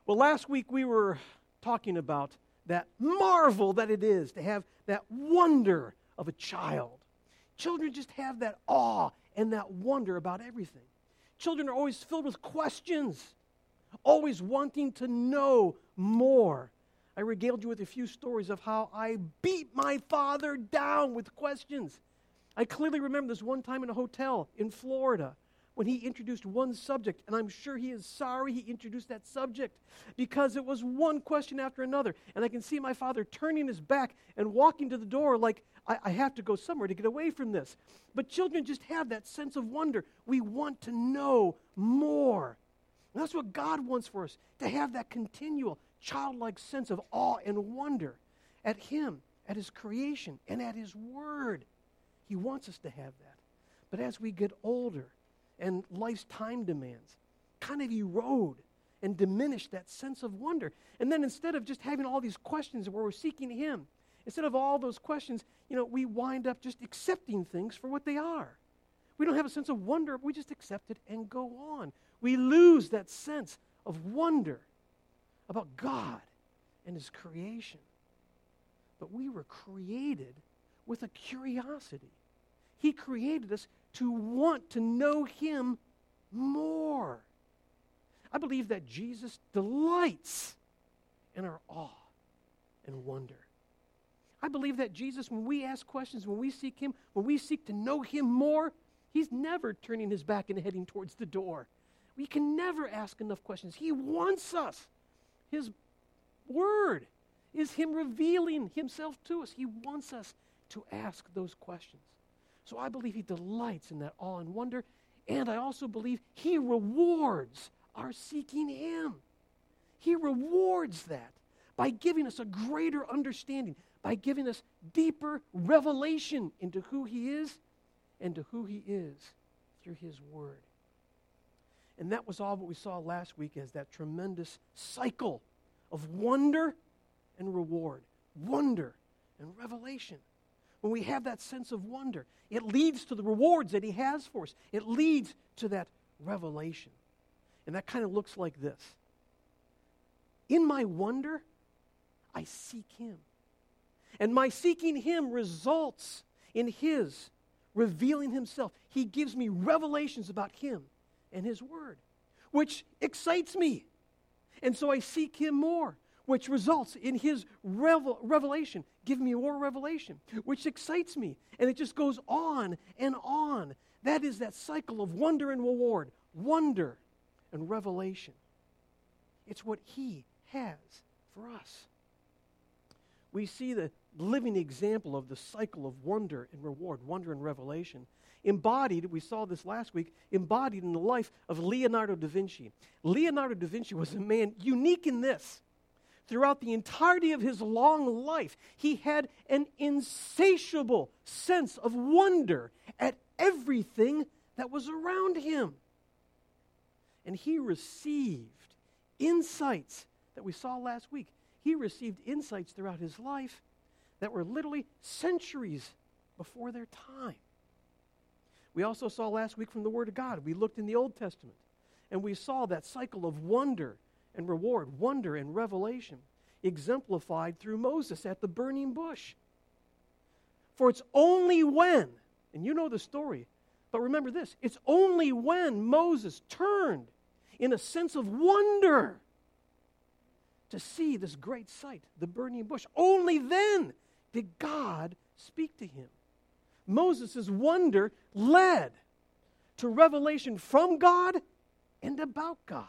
Well, last week we were talking about that marvel that it is to have that wonder of a child. Children just have that awe and that wonder about everything. Children are always filled with questions, always wanting to know more. I regaled you with a few stories of how I beat my father down with questions. I clearly remember this one time in a hotel in Florida when he introduced one subject, and I'm sure he is sorry he introduced that subject because it was one question after another. And I can see my father turning his back and walking to the door like, I have to go somewhere to get away from this. But children just have that sense of wonder. We want to know more. And that's what God wants for us, to have that continual childlike sense of awe and wonder at Him, at His creation, and at His Word. He wants us to have that. But as we get older and life's time demands kind of erode and diminish that sense of wonder. And then instead of just having all these questions where we're seeking Him, instead of all those questions, we wind up just accepting things for what they are. We don't have a sense of wonder. We just accept it and go on. We lose that sense of wonder about God and His creation. But we were created with a curiosity. He created us to want to know Him more. I believe that Jesus delights in our awe and wonder. I believe that Jesus, when we ask questions, when we seek Him, when we seek to know Him more, He's never turning His back and heading towards the door. We can never ask enough questions. He wants us. His Word is Him revealing Himself to us. He wants us to ask those questions. So I believe He delights in that awe and wonder, and I also believe He rewards our seeking Him. He rewards that by giving us a greater understanding, by giving us deeper revelation into who He is and to who He is through His Word. And that was all what we saw last week as that tremendous cycle of wonder and reward, wonder and revelation. When we have that sense of wonder, it leads to the rewards that He has for us. It leads to that revelation. And that kind of looks like this. In my wonder, I seek Him. And my seeking Him results in His revealing Himself. He gives me revelations about Him and His Word, which excites me. And so I seek Him more, which results in His revelation. Give me more revelation, which excites me. And it just goes on and on. That is that cycle of wonder and reward, wonder and revelation. It's what He has for us. We see the living example of the cycle of wonder and reward, wonder and revelation, embodied, we saw this last week, embodied in the life of Leonardo da Vinci. Leonardo da Vinci was a man unique in this. Throughout the entirety of his long life, he had an insatiable sense of wonder at everything that was around him. And he received insights that we saw last week. He received insights throughout his life that were literally centuries before their time. We also saw last week from the Word of God. We looked in the Old Testament, and we saw that cycle of wonder and reward, wonder and revelation, exemplified through Moses at the burning bush. For it's only when, and you know the story, but remember this, it's only when Moses turned in a sense of wonder to see this great sight, the burning bush. Only then did God speak to him. Moses' wonder led to revelation from God and about God.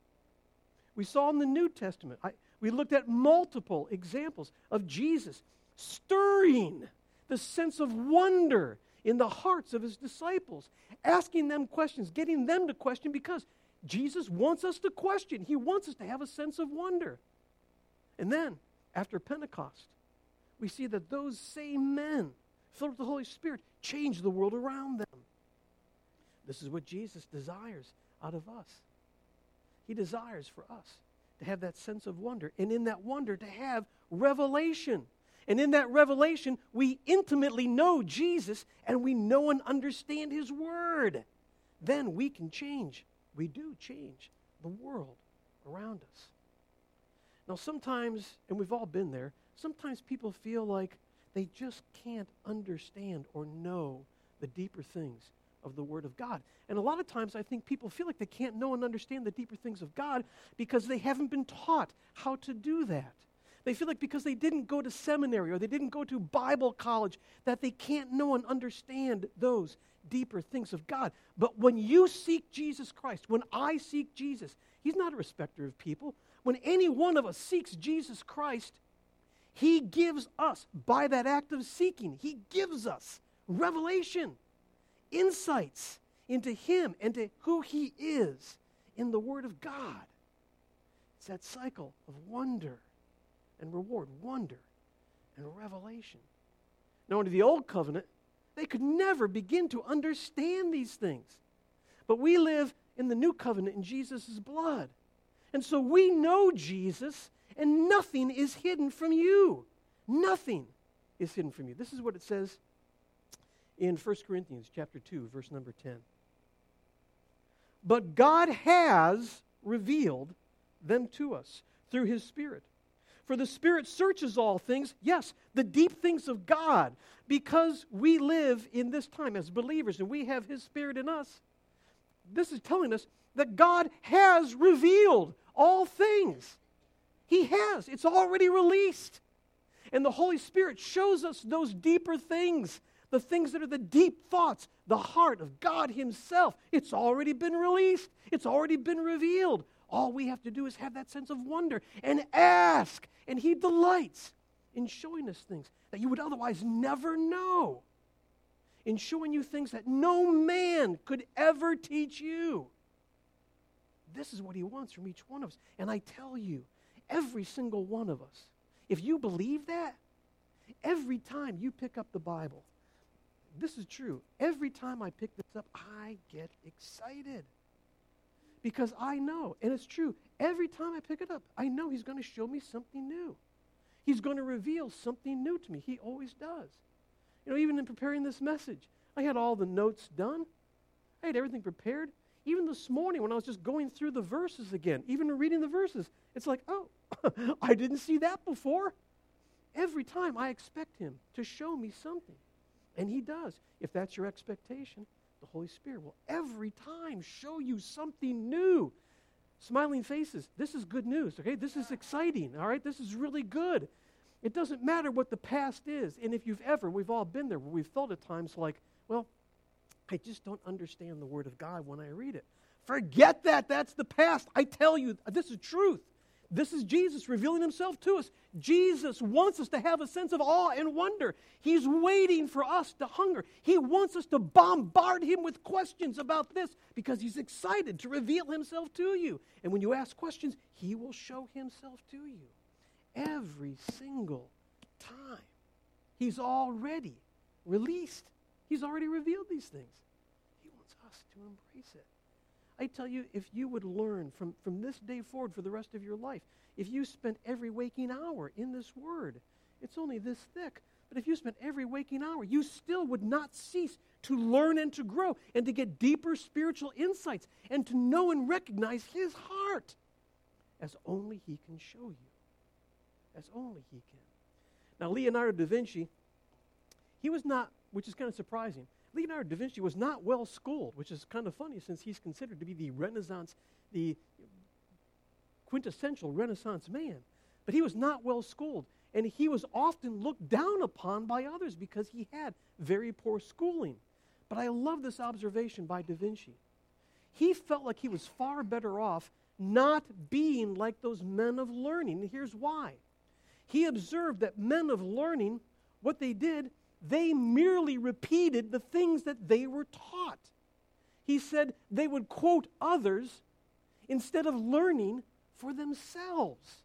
We saw in the New Testament, we looked at multiple examples of Jesus stirring the sense of wonder in the hearts of His disciples, asking them questions, getting them to question, because Jesus wants us to question. He wants us to have a sense of wonder. And then, after Pentecost, we see that those same men, filled with the Holy Spirit, change the world around them. This is what Jesus desires out of us. He desires for us to have that sense of wonder, and in that wonder to have revelation. And in that revelation, we intimately know Jesus, and we know and understand His Word. Then we can change. We do change the world around us. Now sometimes, and we've all been there, sometimes people feel like they just can't understand or know the deeper things of the Word of God. And a lot of times I think people feel like they can't know and understand the deeper things of God because they haven't been taught how to do that. They feel like because they didn't go to seminary or they didn't go to Bible college that they can't know and understand those deeper things of God. But when you seek Jesus Christ, when I seek Jesus, He's not a respecter of people. When any one of us seeks Jesus Christ, He gives us, by that act of seeking, He gives us revelation, insights into Him and to who He is in the Word of God. It's that cycle of wonder and reward, wonder and revelation. Now, under the Old Covenant, they could never begin to understand these things. But we live in the New Covenant in Jesus' blood. And so we know Jesus, and nothing is hidden from you. Nothing is hidden from you. This is what it says in 1 Corinthians chapter 2, verse number 10. But God has revealed them to us through His Spirit. For the Spirit searches all things, yes, the deep things of God, because we live in this time as believers and we have His Spirit in us. This is telling us that God has revealed all things. He has. It's already released. And the Holy Spirit shows us those deeper things, the things that are the deep thoughts, the heart of God Himself. It's already been released. It's already been revealed. All we have to do is have that sense of wonder and ask. And He delights in showing us things that you would otherwise never know. In showing you things that no man could ever teach you. This is what He wants from each one of us. And I tell you, every single one of us, if you believe that, every time you pick up the Bible, this is true. Every time I pick this up, I get excited. Because I know, and it's true, every time I pick it up, I know He's going to show me something new. He's going to reveal something new to me. He always does. You know, even in preparing this message, I had all the notes done. I had everything prepared. Even this morning when I was just going through the verses again, even reading the verses, it's like, oh, I didn't see that before. Every time I expect Him to show me something. And He does. If that's your expectation, the Holy Spirit will every time show you something new. Smiling faces, this is good news, okay? This is exciting, all right? This is really good. It doesn't matter what the past is. And if we've all been there where we've felt at times like, well, I just don't understand the Word of God when I read it. Forget that. That's the past. I tell you, this is truth. This is Jesus revealing Himself to us. Jesus wants us to have a sense of awe and wonder. He's waiting for us to hunger. He wants us to bombard Him with questions about this because He's excited to reveal Himself to you. And when you ask questions, He will show Himself to you. Every single time. He's already released. He's already revealed these things. He wants us to embrace it. I tell you, if you would learn from this day forward for the rest of your life, if you spent every waking hour in this Word, it's only this thick, but if you spent every waking hour, you still would not cease to learn and to grow and to get deeper spiritual insights and to know and recognize His heart as only He can show you. As only He can. Now, Leonardo da Vinci, he was not, which is kind of surprising, Leonardo da Vinci was not well schooled, which is kind of funny since he's considered to be the Renaissance, the quintessential Renaissance man. But he was not well schooled, and he was often looked down upon by others because he had very poor schooling. But I love this observation by da Vinci. He felt like he was far better off not being like those men of learning, and here's why. He observed that men of learning, what they did, they merely repeated the things that they were taught. He said they would quote others instead of learning for themselves.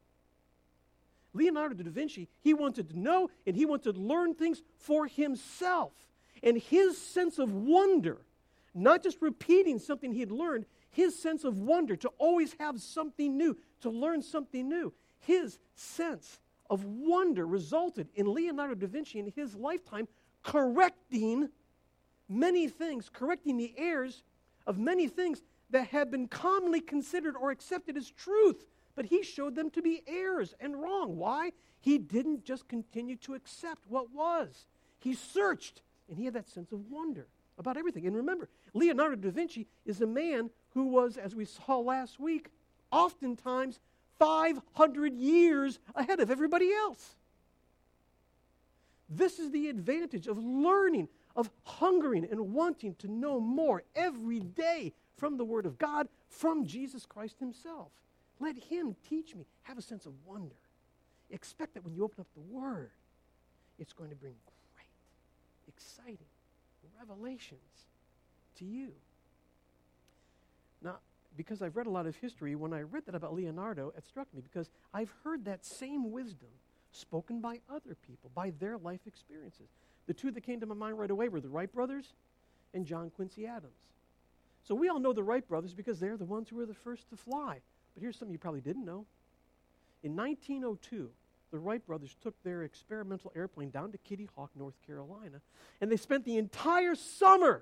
Leonardo da Vinci, he wanted to know and he wanted to learn things for himself. And his sense of wonder, not just repeating something he had learned, his sense of wonder to always have something new, to learn something new, his sense of wonder resulted in Leonardo da Vinci in his lifetime correcting many things, correcting the errors of many things that had been commonly considered or accepted as truth But he showed them to be errors and wrong. Why? He didn't just continue to accept what was. He searched, and he had that sense of wonder about everything. And remember, Leonardo da Vinci is a man who was, as we saw last week, oftentimes 500 years ahead of everybody else. This is the advantage of learning, of hungering and wanting to know more every day from the Word of God, from Jesus Christ himself. Let him teach me. Have a sense of wonder. Expect that when you open up the Word, it's going to bring great, exciting revelations to you. Now, because I've read a lot of history, when I read that about Leonardo, it struck me because I've heard that same wisdom spoken by other people, by their life experiences. The two that came to my mind right away were the Wright brothers and John Quincy Adams. So we all know the Wright brothers because they're the ones who were the first to fly. But here's something you probably didn't know. In 1902, the Wright brothers took their experimental airplane down to Kitty Hawk, North Carolina, and they spent the entire summer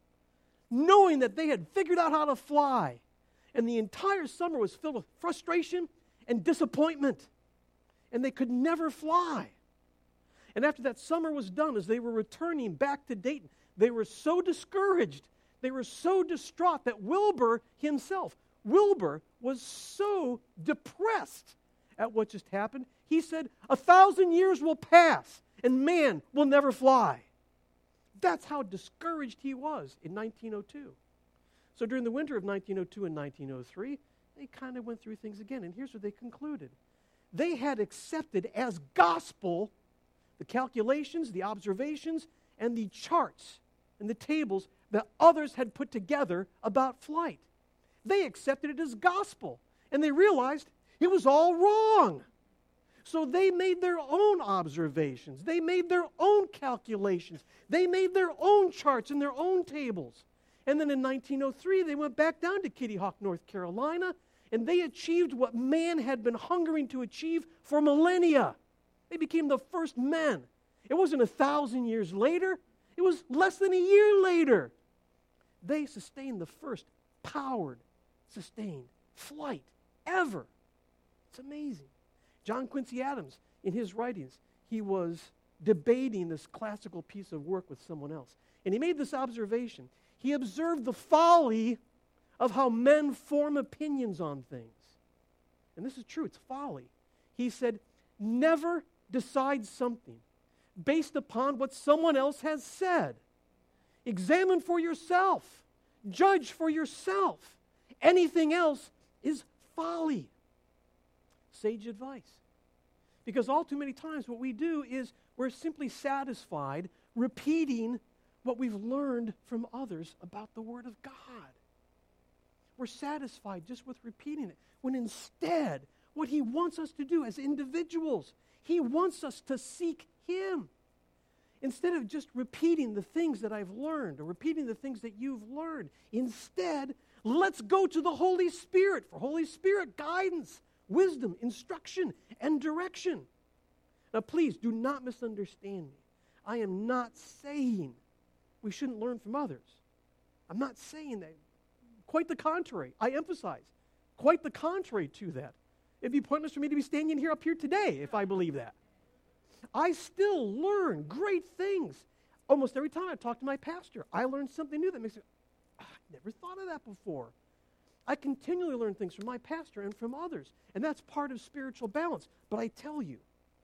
knowing that they had figured out how to fly. And the entire summer was filled with frustration and disappointment. And they could never fly. And after that summer was done, as they were returning back to Dayton, they were so discouraged, they were so distraught that Wilbur himself, Wilbur was so depressed at what just happened. He said, 1,000 years will pass and man will never fly. That's how discouraged he was in 1902. So during the winter of 1902 and 1903, they kind of went through things again. And here's what they concluded. They had accepted as gospel the calculations, the observations, and the charts and the tables that others had put together about flight. They accepted it as gospel, and they realized it was all wrong. So they made their own observations. They made their own calculations. They made their own charts and their own tables. And then in 1903, they went back down to Kitty Hawk, North Carolina, and they achieved what man had been hungering to achieve for millennia. They became the first men. It wasn't 1,000 years later. It was less than a year later. They sustained the first powered, sustained flight ever. It's amazing. John Quincy Adams, in his writings, he was debating this classical piece of work with someone else. And he made this observation. He observed the folly of how men form opinions on things. And this is true, it's folly. He said, never decide something based upon what someone else has said. Examine for yourself. Judge for yourself. Anything else is folly. Sage advice. Because all too many times what we do is we're simply satisfied repeating what we've learned from others about the Word of God. We're satisfied just with repeating it, when instead, what He wants us to do as individuals, He wants us to seek Him. Instead of just repeating the things that I've learned or repeating the things that you've learned, instead, let's go to the Holy Spirit for Holy Spirit guidance, wisdom, instruction, and direction. Now, please do not misunderstand me. I am not saying we shouldn't learn from others. I'm not saying that. Quite the contrary. I emphasize, quite the contrary to that. It'd be pointless for me to be standing here up here today if I believe that. I still learn great things. Almost every time I talk to my pastor, I learn something new that makes me, I never thought of that before. I continually learn things from my pastor and from others, and that's part of spiritual balance. But I tell you,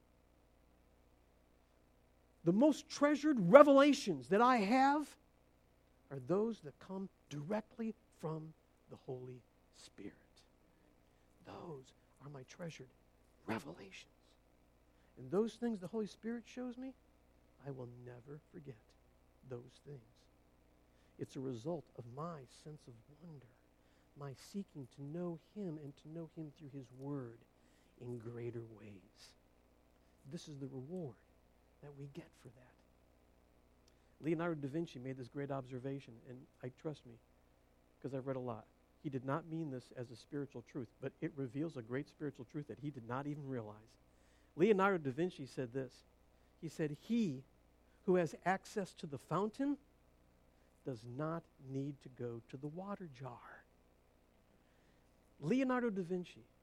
the most treasured revelations that I have are those that come directly from the Holy Spirit. Those are my treasured revelations. And those things the Holy Spirit shows me, I will never forget those things. It's a result of my sense of wonder, my seeking to know Him and to know Him through His Word in greater ways. This is the reward that we get for that. Leonardo da Vinci made this great observation, and I trust me, because I've read a lot. He did not mean this as a spiritual truth, but it reveals a great spiritual truth that he did not even realize. Leonardo da Vinci said this. He said, he who has access to the fountain does not need to go to the water jar. Leonardo da Vinci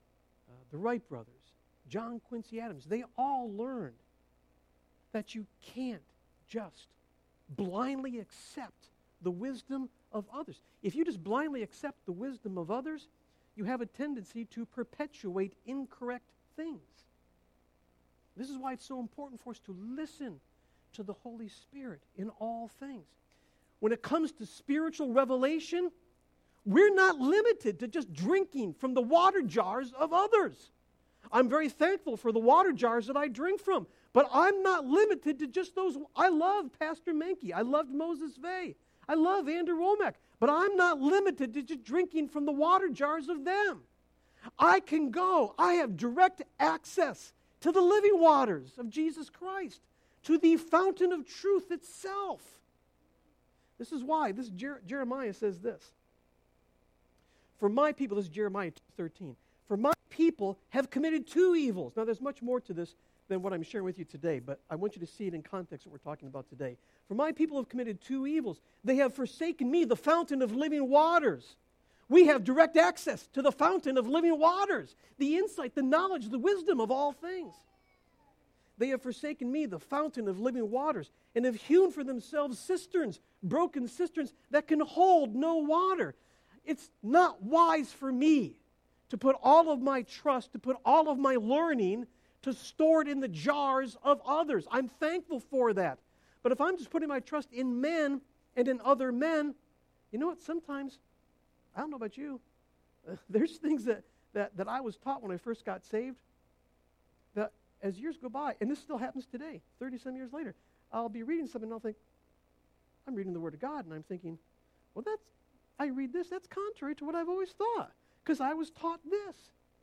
the Wright brothers, John Quincy Adams, they all learned that you can't just blindly accept the wisdom of others. If you just blindly accept the wisdom of others, you have a tendency to perpetuate incorrect things. This is why it's so important for us to listen to the Holy Spirit in all things. When it comes to spiritual revelation, we're not limited to just drinking from the water jars of others. I'm very thankful for the water jars that I drink from, but I'm not limited to just those. I love Pastor Menke. I loved Moses Vey. I love Andrew Womack, but I'm not limited to just drinking from the water jars of them. I can go. I have direct access to the living waters of Jesus Christ, to the fountain of truth itself. This is why Jeremiah says this. For my people, this is Jeremiah 2:13. For my people have committed two evils. Now, there's much more to this than what I'm sharing with you today, but I want you to see it in context what we're talking about today. For my people have committed two evils. They have forsaken me, the fountain of living waters. We have direct access to the fountain of living waters, the insight, the knowledge, the wisdom of all things. They have forsaken me, the fountain of living waters, and have hewn for themselves cisterns, broken cisterns that can hold no water. It's not wise for me to put all of my trust, to put all of my learning, to store it in the jars of others. I'm thankful for that. But if I'm just putting my trust in men and in other men, you know what? Sometimes, I don't know about you, there's things that I was taught when I first got saved that as years go by, and this still happens today, 30-some years later, I'll be reading something and I'll think, I'm reading the Word of God, and I'm thinking, well, I read this, that's contrary to what I've always thought, because I was taught this.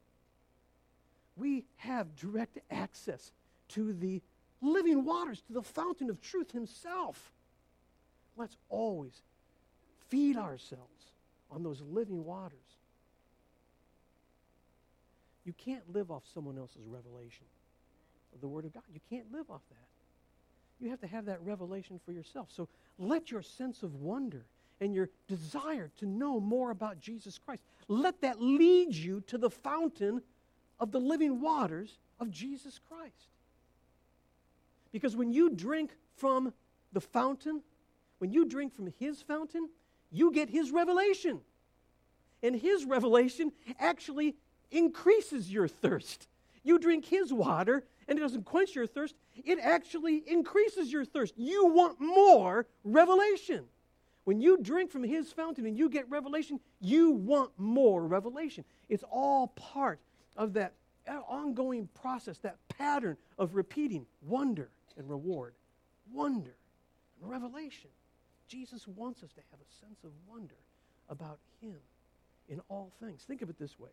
We have direct access to the living waters, to the fountain of truth himself. Let's always feed ourselves on those living waters. You can't live off someone else's revelation of the Word of God. You can't live off that. You have to have that revelation for yourself. So let your sense of wonder and your desire to know more about Jesus Christ, let that lead you to the fountain of the living waters of Jesus Christ. Because when you drink from the fountain, when you drink from his fountain, you get his revelation. And his revelation actually increases your thirst. You drink his water, and it doesn't quench your thirst. It actually increases your thirst. You want more revelation. When you drink from his fountain and you get revelation, you want more revelation. It's all part of that ongoing process, that pattern of repeating wonder and reward, wonder and revelation. Jesus wants us to have a sense of wonder about him in all things. Think of it this way.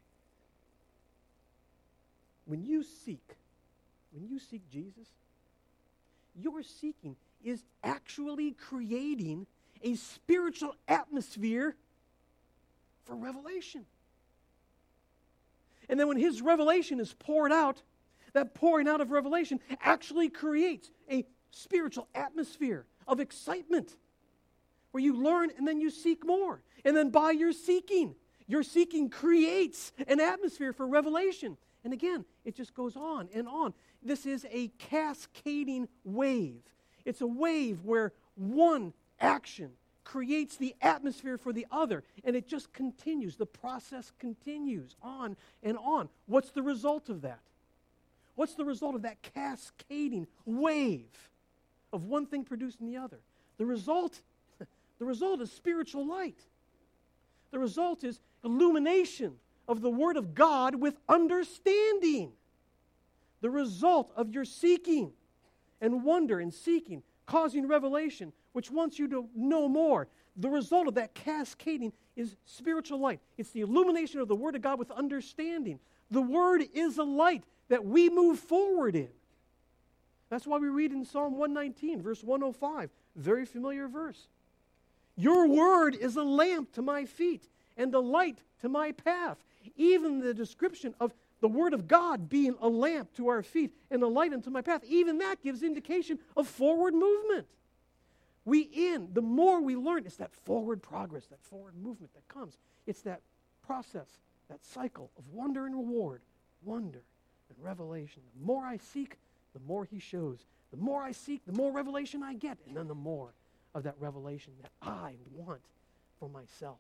When you seek Jesus, your seeking is actually creating a spiritual atmosphere for revelation. And then when his revelation is poured out, that pouring out of revelation actually creates a spiritual atmosphere of excitement where you learn and then you seek more. And then by your seeking creates an atmosphere for revelation. And again, it just goes on and on. This is a cascading wave. It's a wave where one action creates the atmosphere for the other, and it just continues. The process continues on and on. What's the result of that? What's the result of that cascading wave of one thing producing the other? The result is spiritual light. The result is illumination of the Word of God with understanding. The result of your seeking and wonder and seeking, causing revelation, which wants you to know more. The result of that cascading is spiritual light. It's the illumination of the Word of God with understanding. The Word is a light that we move forward in. That's why we read in Psalm 119, verse 105, very familiar verse. Your Word is a lamp to my feet and a light to my path. Even the description of the Word of God being a lamp to our feet and a light unto my path, even that gives indication of forward movement. The more we learn, it's that forward progress, that forward movement that comes. It's that process, that cycle of wonder and reward, wonder and revelation. The more I seek, the more he shows. The more I seek, the more revelation I get, and then the more of that revelation that I want for myself.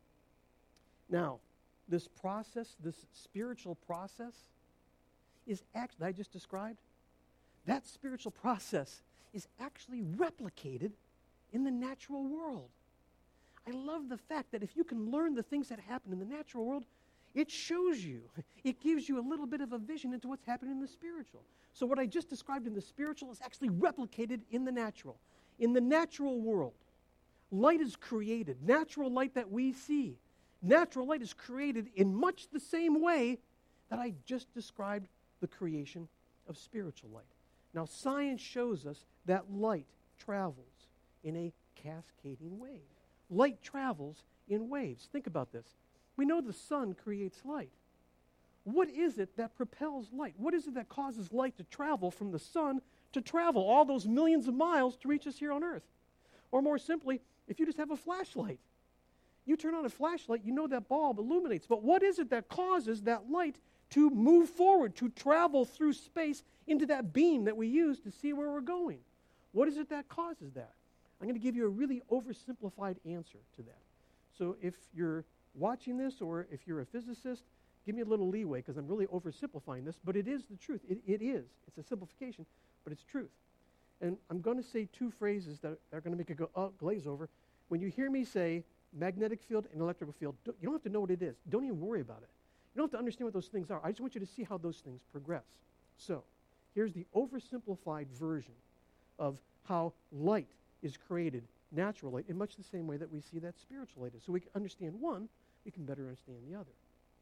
Now, this process, this spiritual process, is actually, that I just described, that spiritual process is actually replicated in the natural world. I love the fact that if you can learn the things that happen in the natural world, it shows you, it gives you a little bit of a vision into what's happening in the spiritual. So what I just described in the spiritual is actually replicated in the natural. In the natural world, light is created, natural light that we see. Natural light is created in much the same way that I just described the creation of spiritual light. Now, science shows us that light travels in a cascading wave. Light travels in waves. Think about this. We know the sun creates light. What is it that propels light? What is it that causes light to travel from the sun to travel all those millions of miles to reach us here on earth? Or more simply, if you just have a flashlight, you turn on a flashlight, you know that bulb illuminates. But what is it that causes that light to move forward, to travel through space into that beam that we use to see where we're going? What is it that causes that? I'm going to give you a really oversimplified answer to that. So if you're watching this or if you're a physicist, give me a little leeway because I'm really oversimplifying this, but it is the truth. It is. It's a simplification, but it's truth. And I'm going to say two phrases that are going to make it go, glaze over. When you hear me say magnetic field and electrical field, you don't have to know what it is. Don't even worry about it. You don't have to understand what those things are. I just want you to see how those things progress. So here's the oversimplified version of how light is created, natural light, in much the same way that we see that spiritual light is. So we can understand one, we can better understand the other.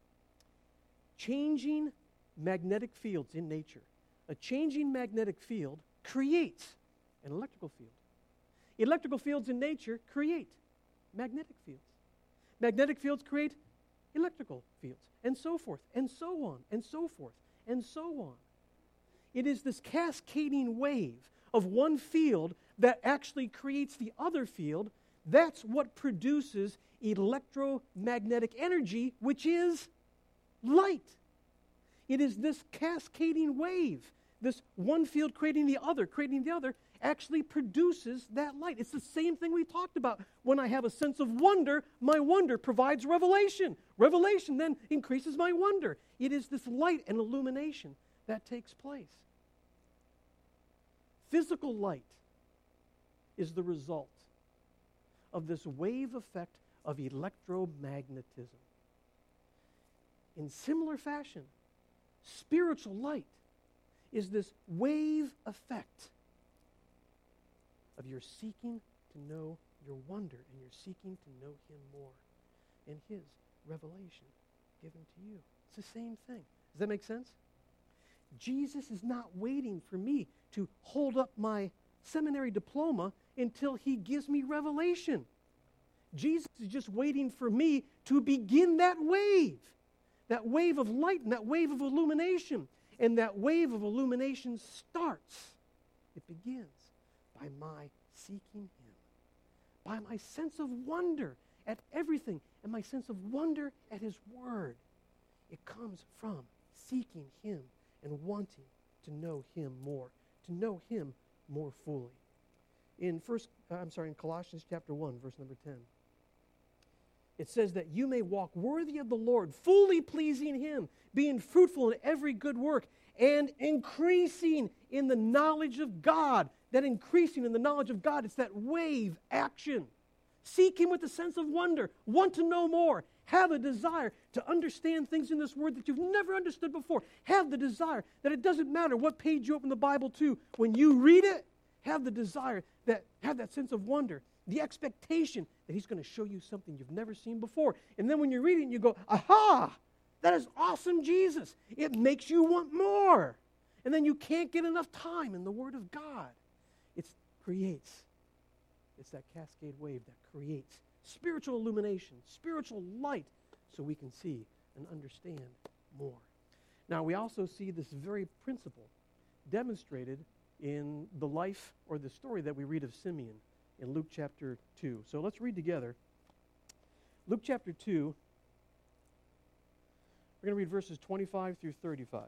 Changing magnetic fields in nature. A changing magnetic field creates an electrical field. Electrical fields in nature create magnetic fields. Magnetic fields create electrical fields, and so forth, and so on, and so forth, and so on. It is this cascading wave of one field that actually creates the other field. That's what produces electromagnetic energy, which is light. It is this cascading wave, this one field creating the other, actually produces that light. It's the same thing we talked about. When I have a sense of wonder, my wonder provides revelation. Revelation then increases my wonder. It is this light and illumination that takes place. Physical light is the result of this wave effect of electromagnetism. In similar fashion, spiritual light is this wave effect of your seeking to know your wonder and your seeking to know him more and his revelation given to you. It's the same thing. Does that make sense? Jesus is not waiting for me to hold up my seminary diploma until he gives me revelation. Jesus is just waiting for me to begin that wave of light and that wave of illumination. And that wave of illumination starts, it begins by my seeking him, by my sense of wonder at everything and my sense of wonder at his word. It comes from seeking him and wanting to know him more fully. In Colossians chapter 1, verse number 10, it says that you may walk worthy of the Lord, fully pleasing him, being fruitful in every good work, and increasing in the knowledge of God. That increasing in the knowledge of God, it's that wave action. Seek him with a sense of wonder, want to know more, have a desire to understand things in this word that you've never understood before. Have the desire that it doesn't matter what page you open the Bible to. When you read it, have the desire, have that sense of wonder, the expectation that he's going to show you something you've never seen before. And then when you're reading, you go, aha, that is awesome, Jesus. It makes you want more. And then you can't get enough time in the Word of God. It's that cascade wave that creates spiritual illumination, spiritual light, so we can see and understand more. Now, we also see this very principle demonstrated in the life or the story that we read of Simeon in Luke chapter 2. So let's read together. Luke chapter 2, We're going to read verses 25 through 35.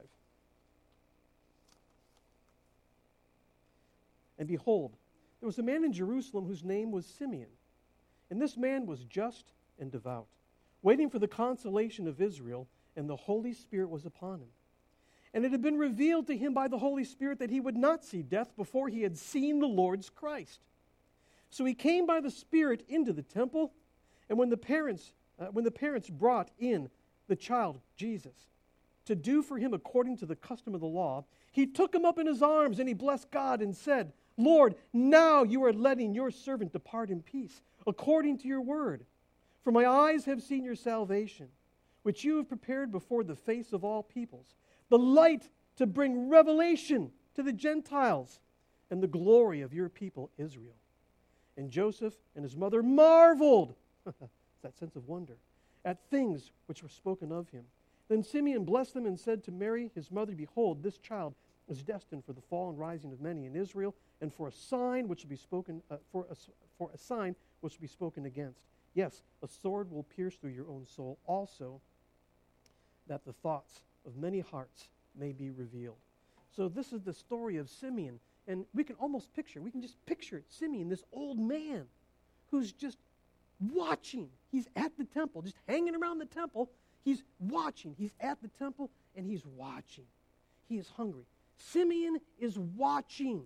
And behold, there was a man in Jerusalem whose name was Simeon. And this man was just and devout, waiting for the consolation of Israel, and the Holy Spirit was upon him. And it had been revealed to him by the Holy Spirit that he would not see death before he had seen the Lord's Christ. So he came by the Spirit into the temple, and when the parents brought in the child Jesus to do for him according to the custom of the law, he took him up in his arms, and he blessed God and said, Lord, now you are letting your servant depart in peace, according to your word. For my eyes have seen your salvation, which you have prepared before the face of all peoples, the light to bring revelation to the Gentiles, and the glory of your people Israel. And Joseph and his mother marveled, that sense of wonder, at things which were spoken of him. Then Simeon blessed them and said to Mary, his mother, Behold, this child is destined for the fall and rising of many in Israel, and for a sign which will be spoken for a sign which will be spoken against. Yes, a sword will pierce through your own soul also, that the thoughts of many hearts may be revealed. So this is the story of Simeon, and we can just picture Simeon, this old man who's just watching. He's at the temple, just hanging around the temple. He's watching. He's at the temple, and he's watching. He is hungry. Simeon is watching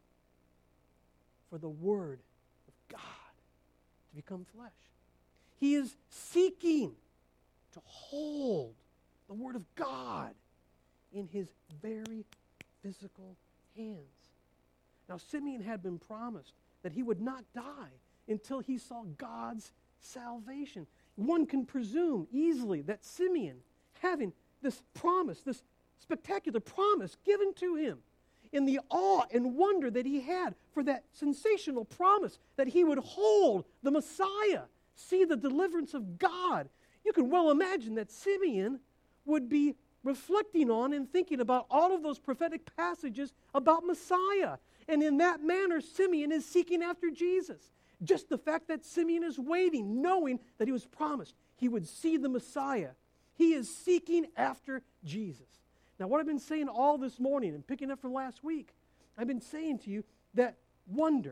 for the Word of God to become flesh. He is seeking to hold the Word of God in his very physical hands. Now, Simeon had been promised that he would not die until he saw God's salvation. One can presume easily that Simeon, having this promise, this spectacular promise given to him, in the awe and wonder that he had for that sensational promise that he would hold the Messiah, see the deliverance of God, you can well imagine that Simeon would be reflecting on and thinking about all of those prophetic passages about Messiah. And in that manner, Simeon is seeking after Jesus. Just the fact that Simeon is waiting, knowing that he was promised he would see the Messiah. He is seeking after Jesus. Now, what I've been saying all this morning and picking up from last week, I've been saying to you that wonder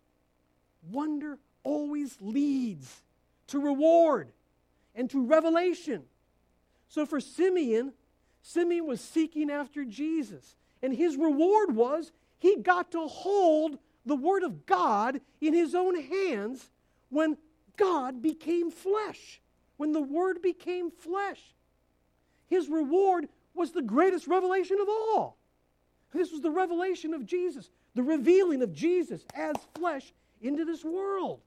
always leads to reward and to revelation. So for Simeon was seeking after Jesus. And his reward was he got to hold the Word of God in his own hands when God became flesh, when the Word became flesh. His reward was the greatest revelation of all. This was the revelation of Jesus, the revealing of Jesus as flesh into this world.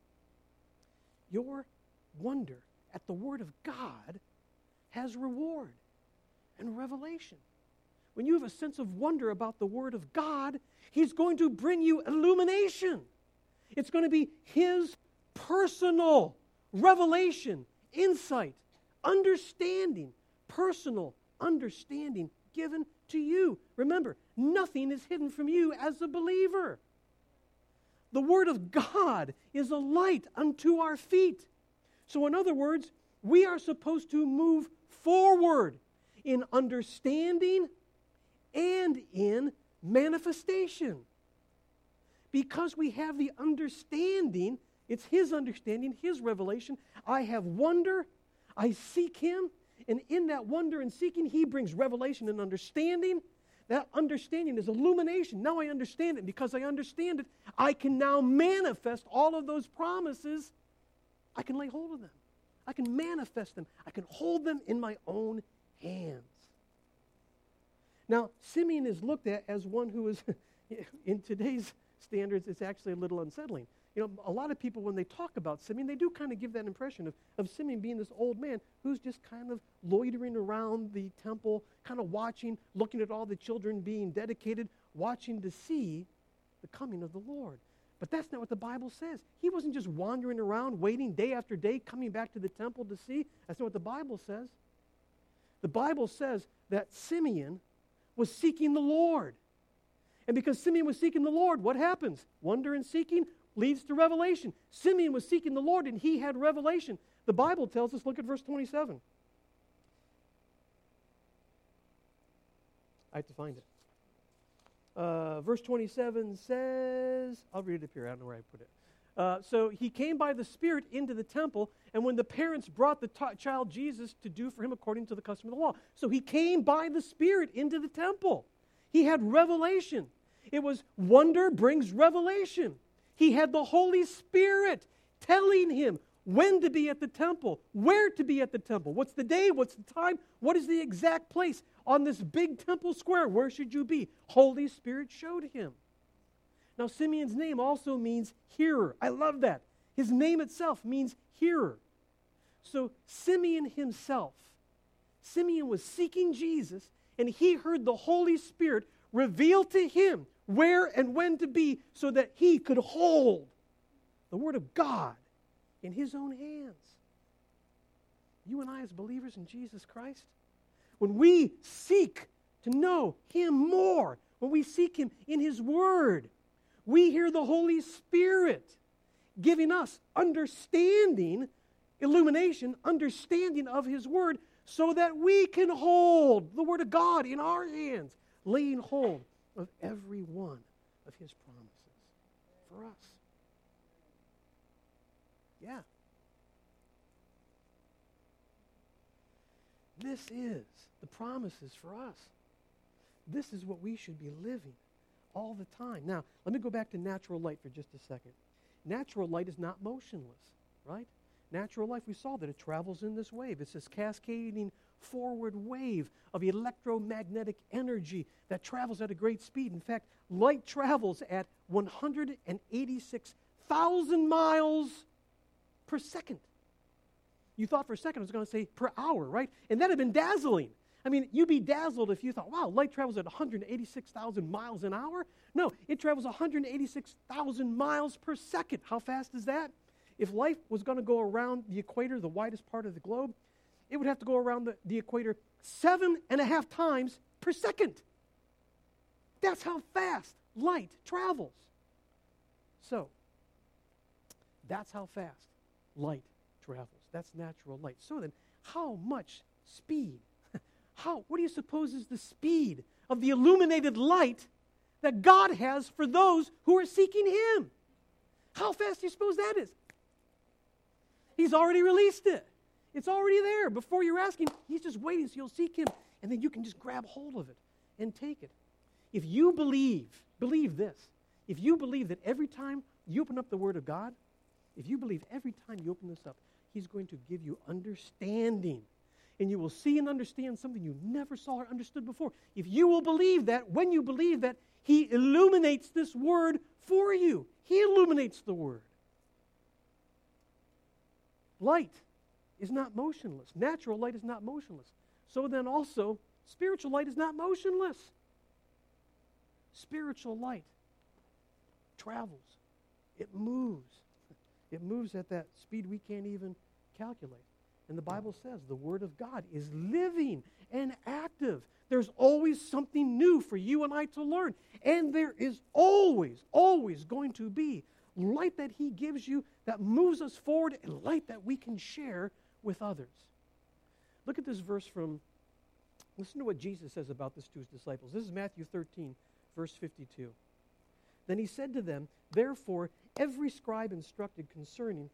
Your wonder at the Word of God has reward and revelation. When you have a sense of wonder about the Word of God, He's going to bring you illumination. It's going to be His personal revelation, insight, understanding, personal understanding given to you. Remember, nothing is hidden from you as a believer. The Word of God is a light unto our feet. So in other words, we are supposed to move forward in understanding and in manifestation. Because we have the understanding, it's His understanding, His revelation. I have wonder, I seek Him, and in that wonder and seeking, He brings revelation and understanding. That understanding is illumination. Now I understand it. Because I understand it, I can now manifest all of those promises. I can lay hold of them. I can manifest them. I can hold them in my own hands. Now, Simeon is looked at as one who is, in today's standards, it's actually a little unsettling. You know, a lot of people, when they talk about Simeon, they do kind of give that impression of Simeon being this old man who's just kind of loitering around the temple, kind of watching, looking at all the children being dedicated, watching to see the coming of the Lord. But that's not what the Bible says. He wasn't just wandering around, waiting day after day, coming back to the temple to see. That's not what the Bible says. The Bible says that Simeon was seeking the Lord. And because Simeon was seeking the Lord, what happens? Wonder and seeking leads to revelation. Simeon was seeking the Lord and he had revelation. The Bible tells us, look at verse 27. I have to find it. Verse 27 says, I'll read it up here. I don't know where I put it. So he came by the Spirit into the temple, and when the parents brought the child Jesus to do for him according to the custom of the law. So he came by the Spirit into the temple. He had revelation. It was wonder brings revelation. He had the Holy Spirit telling him when to be at the temple, where to be at the temple, what's the day, what's the time, what is the exact place on this big temple square, where should you be? Holy Spirit showed him. Now, Simeon's name also means hearer. I love that. His name itself means hearer. So Simeon himself, Simeon was seeking Jesus, and he heard the Holy Spirit reveal to him where and when to be so that he could hold the Word of God in his own hands. You and I as believers in Jesus Christ, when we seek to know Him more, when we seek Him in His Word, we hear the Holy Spirit giving us understanding, illumination, understanding of His Word so that we can hold the Word of God in our hands, laying hold of every one of His promises for us. Yeah. This is the promises for us. This is what we should be living all the time. Now, let me go back to natural light for just a second. Natural light is not motionless, right? Natural light, we saw that it travels in this wave. It's this cascading forward wave of electromagnetic energy that travels at a great speed. In fact, light travels at 186,000 miles per second. You thought for a second I was going to say per hour, right? And that would have been dazzling. I mean, you'd be dazzled if you thought, wow, light travels at 186,000 miles an hour. No, it travels 186,000 miles per second. How fast is that? If light was going to go around the equator, the widest part of the globe, it would have to go around the equator 7.5 times per second. That's how fast light travels. So, that's how fast light travels. That's natural light. So then, how much speed? What do you suppose is the speed of the illuminated light that God has for those who are seeking Him? How fast do you suppose that is? He's already released it. It's already there. Before you're asking, He's just waiting so you'll seek Him, and then you can just grab hold of it and take it. If you believe this, if you believe that every time you open up the Word of God, if you believe every time you open this up, He's going to give you understanding. And you will see and understand something you never saw or understood before. If you will believe that, when you believe that, He illuminates this Word for you. He illuminates the Word. Light is not motionless. Natural light is not motionless. So then also, spiritual light is not motionless. Spiritual light travels. It moves. It moves at that speed we can't even calculate. And the Bible says the Word of God is living and active. There's always something new for you and I to learn. And there is always going to be light that He gives you that moves us forward and light that we can share with others. Look at this verse listen to what Jesus says about this to His disciples. This is Matthew 13, verse 52. Then He said to them, Therefore, every scribe instructed concerning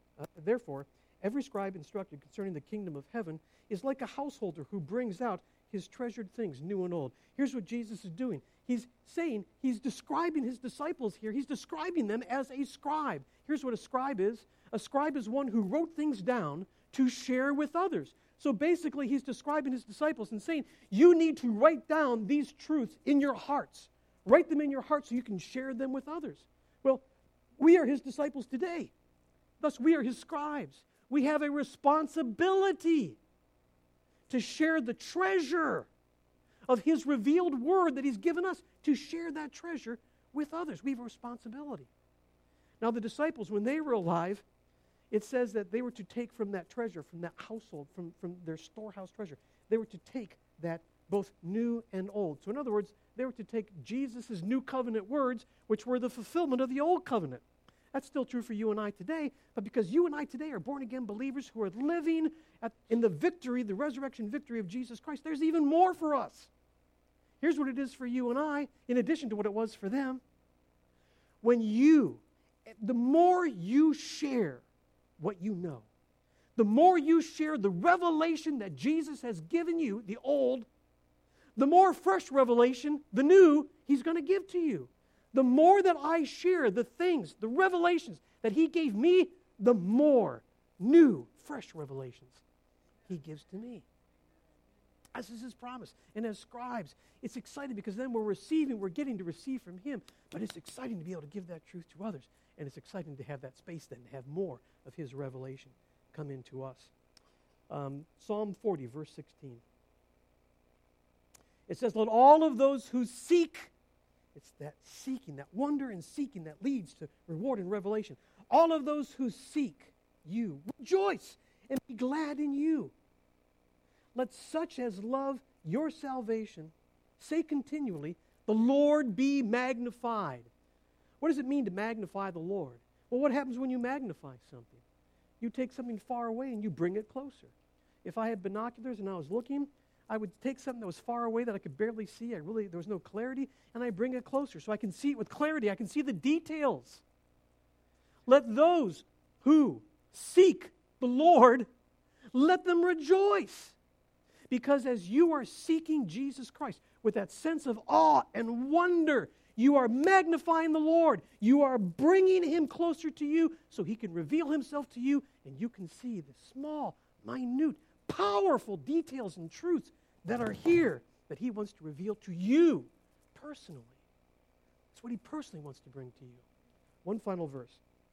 the kingdom of heaven is like a householder who brings out his treasured things, new and old. Here's what Jesus is doing. He's describing His disciples here. He's describing them as a scribe. Here's what a scribe is. A scribe is one who wrote things down to share with others. So basically, He's describing His disciples and saying, you need to write down these truths in your hearts. Write them in your heart so you can share them with others. Well, we are His disciples today. Thus, we are His scribes. We have a responsibility to share the treasure of His revealed Word that He's given us, to share that treasure with others. We have a responsibility. Now, the disciples, when they were alive, it says that they were to take from that treasure, from that household, from their storehouse treasure. They were to take that both new and old. So in other words, they were to take Jesus' new covenant words, which were the fulfillment of the old covenant. That's still true for you and I today, but because you and I today are born-again believers who are living in the victory, the resurrection victory of Jesus Christ, there's even more for us. Here's what it is for you and I, in addition to what it was for them. The more you share what you know, the more you share the revelation that Jesus has given you, the old, the more fresh revelation, the new, He's going to give to you. The more that I share the things, the revelations that He gave me, the more new, fresh revelations He gives to me. This is His promise. And as scribes, it's exciting because then we're getting to receive from Him. But it's exciting to be able to give that truth to others. And it's exciting to have that space then, to have more of His revelation come into us. Psalm 40, verse 16. It says, let all of those who seek, it's that seeking, that wonder and seeking that leads to reward and revelation. All of those who seek you, rejoice and be glad in you. Let such as love your salvation say continually, the Lord be magnified. What does it mean to magnify the Lord? Well, what happens when you magnify something? You take something far away and you bring it closer. If I had binoculars and I was looking, I would take something that was far away that I could barely see. There was no clarity, and I bring it closer so I can see it with clarity. I can see the details. Let those who seek the Lord, let them rejoice. Because as you are seeking Jesus Christ with that sense of awe and wonder, you are magnifying the Lord. You are bringing Him closer to you so He can reveal Himself to you, and you can see the small, minute, powerful details and truths that are here that He wants to reveal to you personally. That's what He personally wants to bring to you. One final verse.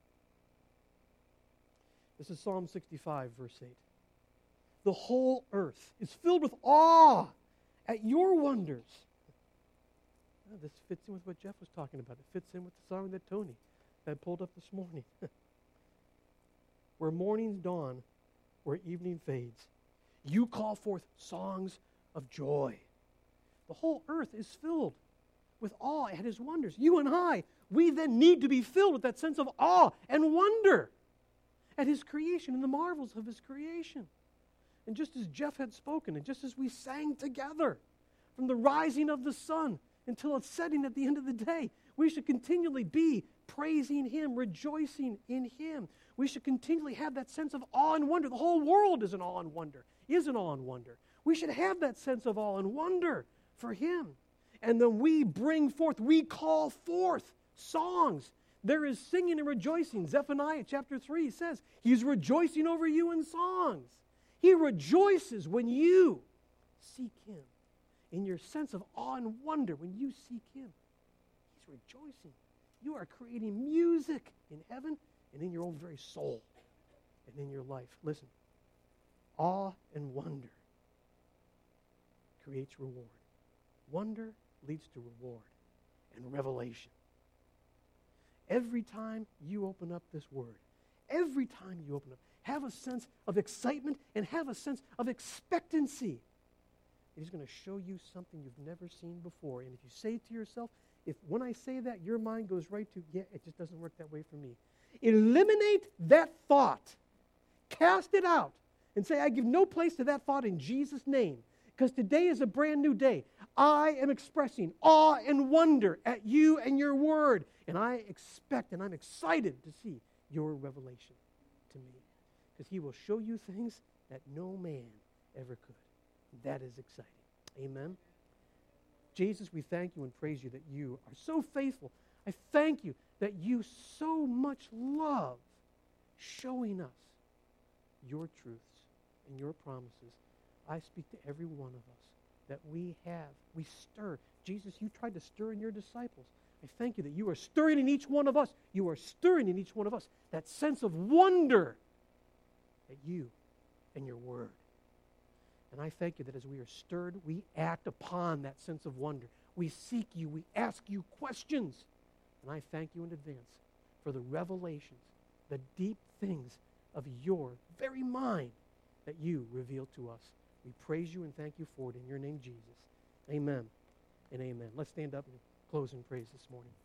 This is Psalm 65, verse 8. The whole earth is filled with awe at your wonders. Well, this fits in with what Jeff was talking about. It fits in with the song that Tony had pulled up this morning. Where mornings dawn, where evening fades, you call forth songs of joy. The whole earth is filled with awe at His wonders. You and I, we then need to be filled with that sense of awe and wonder at His creation and the marvels of His creation. And just as Jeff had spoken, and just as we sang together, from the rising of the sun until its setting at the end of the day, we should continually be praising Him, rejoicing in Him. We should continually have that sense of awe and wonder. The whole world is an awe and wonder, We should have that sense of awe and wonder for Him. And then we call forth songs. There is singing and rejoicing. Zephaniah chapter 3 says, He's rejoicing over you in songs. He rejoices when you seek Him. In your sense of awe and wonder, when you seek Him, He's rejoicing. You are creating music in heaven and in your own very soul and in your life. Listen, awe and wonder creates reward. Wonder leads to reward and revelation. Every time you open up this word, have a sense of excitement and have a sense of expectancy. He's going to show you something you've never seen before. And if you say to yourself, when I say that, your mind goes right to, yeah, it just doesn't work that way for me. Eliminate that thought. Cast it out and say, I give no place to that thought in Jesus' name. Because today is a brand new day. I am expressing awe and wonder at you and your word. And I expect and I'm excited to see your revelation to me. Because He will show you things that no man ever could. That is exciting. Amen. Jesus, we thank You and praise You that You are so faithful. I thank You that You so much love showing us Your truths and Your promises. I speak to every one of us that we stir. Jesus, You tried to stir in Your disciples. I thank You that You are stirring in each one of us. You are stirring in each one of us that sense of wonder at You and Your word. And I thank You that as we are stirred, we act upon that sense of wonder. We seek You. We ask You questions. And I thank You in advance for the revelations, the deep things of Your very mind that You reveal to us. We praise You and thank You for it in Your name, Jesus. Amen and amen. Let's stand up and close in praise this morning.